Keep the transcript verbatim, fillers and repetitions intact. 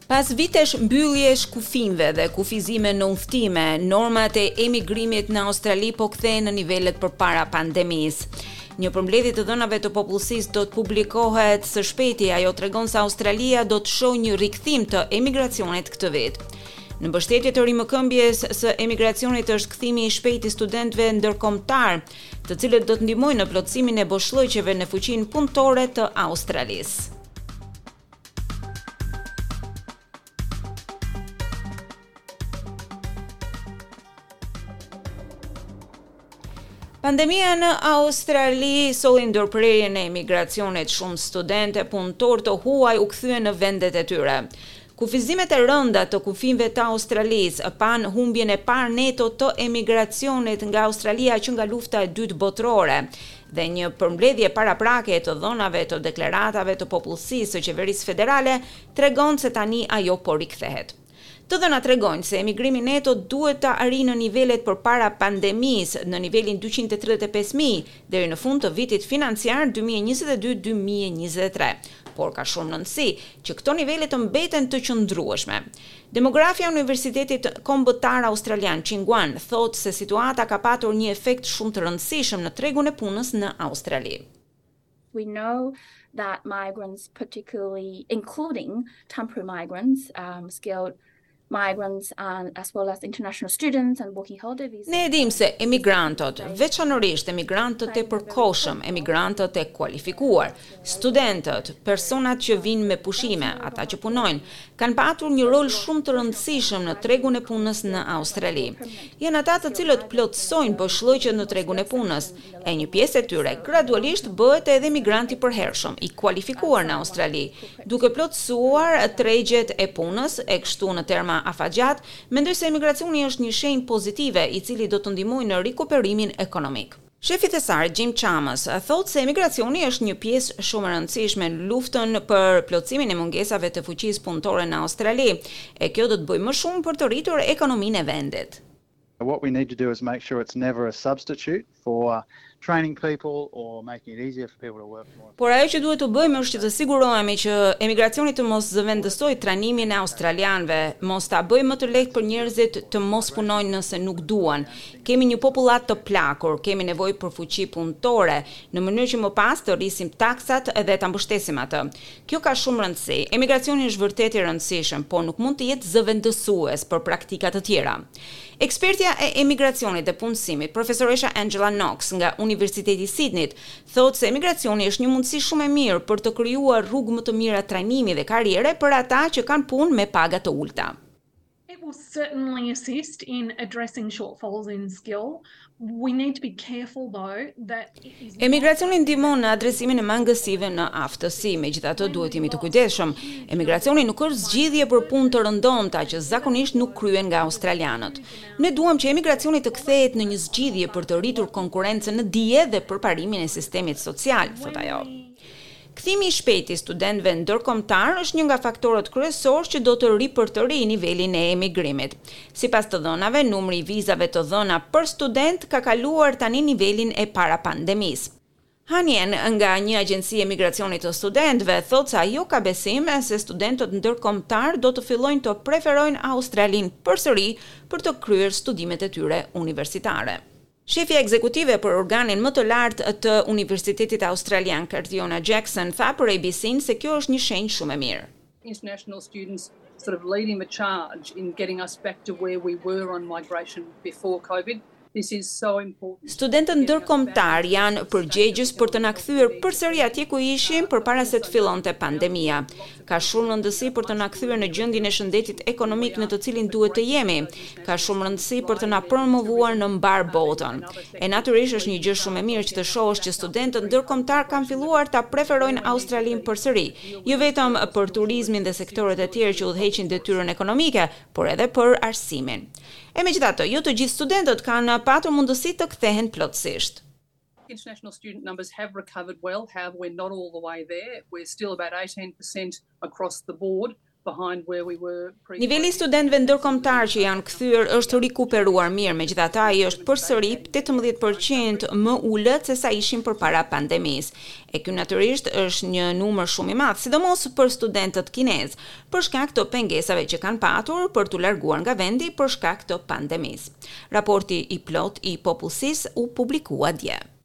Pas vitesh mbylljesh kufimeve dhe kufizime në udhtime, normat e emigrimit në Australi po kthehen në nivelet përpara pandemisë. Një përmbledhje të dhënave të popullsisë do të publikohet së shpejti, ajo tregon se Australia do të shohë një rikthim të emigracionit këtë vit. Në mbështetje të rimëkëmbjes së emigracionit është kthimi i shpejtë i studentëve ndërkombëtar, të cilët do të ndihmojnë në plotësimin e boshllëqeve në fuqinë punëtore të Australisë. Pandemia në Australi solli ndërprerjen e emigracionit, shumë studentë punëtor të huaj u kthyen në vendet e tyre. Kufizimet e rënda të kufimeve të Australisë pan humbjen e parë neto të emigracionit nga Australia që nga lufta e dytë botërore dhe një përmbledhje paraprake të dhënave të deklaratave të popullsisë së qeverisë federale tregon se tani ajo po rikthehet. Të dhëna tregojnë se emigrimi neto duhet të arrijë në nivelet përpara pandemisë, në nivelin dyqind e tridhjetë e pesë mijë deri në fund të vitit financiar dy mijë e njëzet e dy dy mijë e njëzet e tre, por ka shumë rëndësi që këto nivele të mbeten të qëndrueshme. Demografja e Universitetit Kombëtar Australian Chinguan thotë se situata ka patur një efekt shumë të rëndësishëm në tregun e punës në Australi. We know that migrants, particularly including temporary migrants, um, skilled migrants and as well as international students and working holiday visas. Ne e dim se emigrantët, veçanërisht emigrantët e përkohshëm, emigrantët e kualifikuar, studentët, personat që vinë me pushime, ata që punojnë, kanë patur një rol shumë të rëndësishëm në tregun e punës në Australi. Janë ata të cilët plotësojnë boshllëqet në tregun e punës, e një pjesë e tyre gradualisht bëhet edhe emigrant i përhershëm, i kualifikuar në Australi, duke plotësuar tregjet e punës, e kështu në terma afatgjat, mendoj se emigracioni është një shenjë pozitive i cili do të ndihmojë në rikuperimin ekonomik. Shefi thesaar Jim Chalmers thotë se emigracioni është një pjesë shumë e rëndësishme në luftën për plotësimin e mungesave të fuqisë punëtore në Australi, e kjo do të bëjë më shumë për të rritur ekonominë e vendit. What we need to do is make sure it's never a substitute for training people or making it easier for people to work more. Por ajo që duhet të bëjmë është që të sigurohemi që emigracioni të mos zëvendësojë trajnimin e australianëve, mos ta bëjë më të lehtë për njerëzit të mos punojnë nëse nuk duan. Kemi një popullat të plakur, kemi nevojë për fuqi punëtore, në mënyrë që më pas të rrisim taksat dhe ta mbështesim atë. Kjo ka shumë rëndësi. Emigracioni është vërtet i rëndësishëm, por nuk mund të jetë zëvendësues për praktika të tjera. Ekspertja e emigracionit dhe punësimit, profesoresha Angela Knox nga Universiteti i Sydneyt, thotë se emigracioni është një mundësi shumë e mirë për të krijuar rrugë më të mira trajnimi dhe karriere për ata që kanë punë me paga të ulta. It will certainly assist in addressing shortfalls in skill. We need to be careful though that it is Emigracioni ndihmon në adresimin e mangësive në aftësi, megjithatë duhet jemi të kujdesshëm. Emigracioni nuk është zgjidhje për punë të rëndomta që zakonisht nuk kryen nga australianët. Ne duam që emigracioni të kthehet në një zgjidhje për të rritur konkurrencën në dije dhe përparimin e sistemit social, thotë ajo. Kthimi i shpejtë i studentëve ndërkombëtar është një nga faktorët kryesorë që do të ripërtërijë nivelin e emigrimit. Sipas të dhënave, numri i vizave të dhëna për student ka kaluar tani nivelin e parapandemisë. Hanjen nga një agjenci emigracioni të studentëve thotë se ajo ka besim se studentët ndërkombëtar do të fillojnë të preferojnë Australinë përsëri për të kryer studimet e tyre universitare. Shefja ekzekutive për organin më të lartë të Universitetit Australian, Cartiona Jackson, tha për A B C se kjo është një shenjë shumë e mirë. International students sort of leading the charge in getting us back to where we were on migration before COVID. This is so important. Studentët ndërkombëtar janë përgjegjës për të na kthyer përsëri atje ku ishim përpara se të fillonte pandemia. Ka shumë rëndësi për të na kthyer në gjendjen e shëndetit ekonomik në të cilin duhet të jemi. Ka shumë rëndësi për të na promovuar në mbar botën. E natyrisht është një gjë shumë e mirë që të shohësh që studentët ndërkombëtar kanë filluar ta preferojnë Australinë përsëri, jo vetëm për turizmin dhe sektorët e tjerë që udhëheqin detyrën ekonomike, por edhe për arsimin. E megjithatë, jo të gjithë studentët kanë patur mundësi të kthehen plotësisht. International student numbers have recovered well. However, we're not all the way there. We're still about eighteen percent across the board behind where we were pre-COVID. Niveli i studentëve ndërkombëtar që janë kthyer është rikuperuar mirë, megjithatë ai është përsëri tetëmbëdhjetë përqind më ulët se sa ishin përpara pandemisë. E ky natyrisht është një numër shumë i madh, sidomos për studentët kinezë, për shkak të pengesave që kanë patur për t'u larguar nga vendi për shkak të pandemisë. Raporti i plot i popullsisë u publikua dje.